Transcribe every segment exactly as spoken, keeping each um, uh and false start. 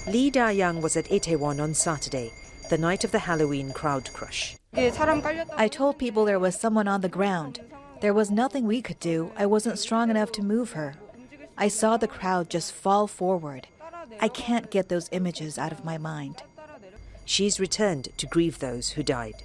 Lee Da-young was at Itaewon on Saturday, the night of the Halloween crowd crush. I told people there was someone on the ground. There was nothing we could do. I wasn't strong enough to move her. I saw the crowd just fall forward. I can't get those images out of my mind. She's returned to grieve those who died.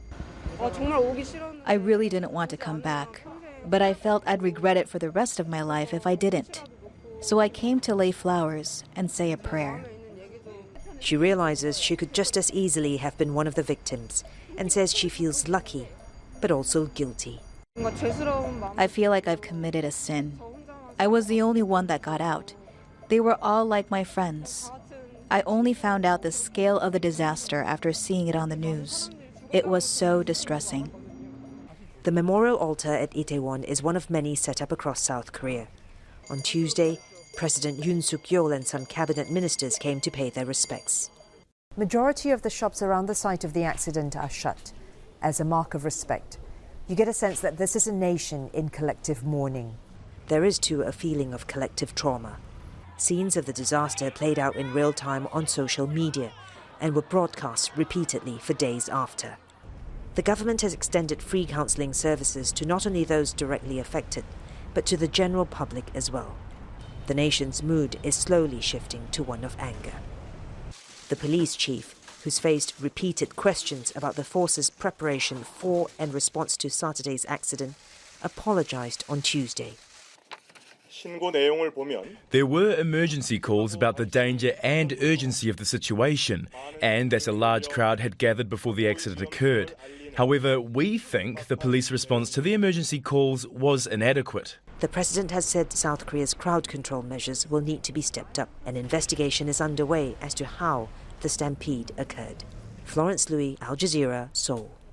I really didn't want to come back, but I felt I'd regret it for the rest of my life if I didn't. So I came to lay flowers and say a prayer. She realizes she could just as easily have been one of the victims and says she feels lucky, but also guilty. I feel like I've committed a sin. I was the only one that got out. They were all like my friends. I only found out the scale of the disaster after seeing it on the news. It was so distressing. The memorial altar at Itaewon is one of many set up across South Korea. On Tuesday, President Yoon Suk-yeol and some cabinet ministers came to pay their respects. Majority of the shops around the site of the accident are shut as a mark of respect. You get a sense that this is a nation in collective mourning. There is, too, a feeling of collective trauma. Scenes of the disaster played out in real time on social media and were broadcast repeatedly for days after. The government has extended free counselling services to not only those directly affected, but to the general public as well. The nation's mood is slowly shifting to one of anger. The police chief, who's faced repeated questions about the force's preparation for and response to Saturday's accident, apologized on Tuesday. There were emergency calls about the danger and urgency of the situation, and that a large crowd had gathered before the accident occurred. However, we think the police response to the emergency calls was inadequate. The president has said South Korea's crowd control measures will need to be stepped up. An investigation is underway as to how the stampede occurred. Florence Louis, Al Jazeera, Seoul.